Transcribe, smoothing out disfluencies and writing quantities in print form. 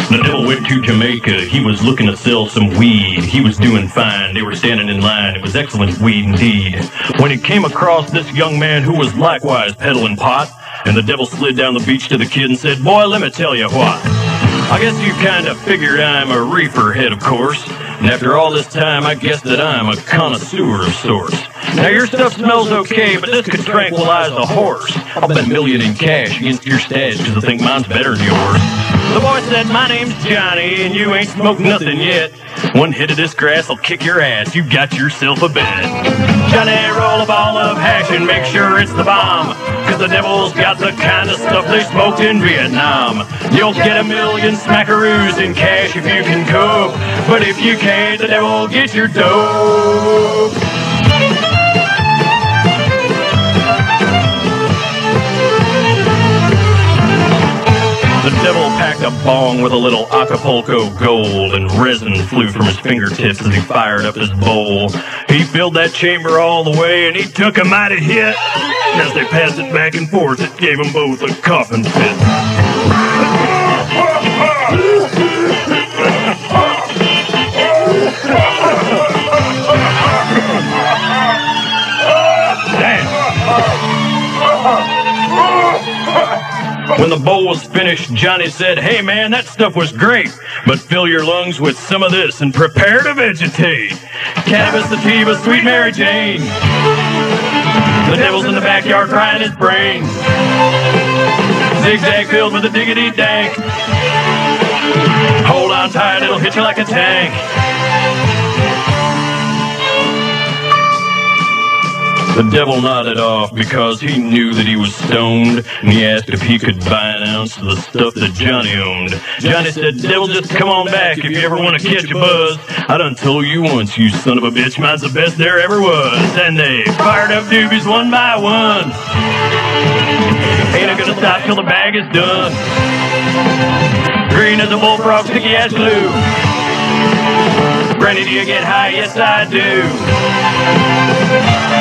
The devil went to Jamaica. He was looking to sell some weed. He was doing fine. They were standing in line. It was excellent weed indeed. When he came across this young man who was likewise peddling pot, and the devil slid down the beach to the kid and said, "Boy, let me tell you what. I guess you kind of figured I'm a reefer head, of course. And after all this time, I guess that I'm a connoisseur of sorts. Now, your stuff smells okay, but this could tranquilize a horse. I'll bet $1 million in cash against your stash, because I think mine's better than yours." The boy said, "My name's Johnny, and you ain't smoked nothing yet. One hit of this grass will kick your ass. You got yourself a bet. Johnny, roll a ball of hash and make sure it's the bomb, because the devil's got the kind of stuff they smoked in Vietnam. You'll get $1 million smackaroos in cash if you can cope, but if you can't, the devil will get your dope." The devil packed a bong with a little Acapulco gold, and resin flew from his fingertips as he fired up his bowl. He filled that chamber all the way, and he took a mighty hit. And as they passed it back and forth, it gave them both a coughing fit. When the bowl was finished, Johnny said, "Hey man, that stuff was great, but fill your lungs with some of this and prepare to vegetate. Cannabis sativa, sweet Mary Jane. The devil's in the backyard frying his brains. Zigzag filled with a diggity dank. Hold on tight, it'll hit you like a tank." The devil nodded off because he knew that he was stoned, and he asked if he could buy an ounce of the stuff that Johnny owned. Johnny said, "Devil, just come on back if you ever want to catch a buzz. I done told you once, you son of a bitch, mine's the best there ever was." And they fired up doobies one by one. Ain't I gonna stop till the bag is done. Green as a bullfrog, sticky as glue. Granny, do you get high? Yes, I do.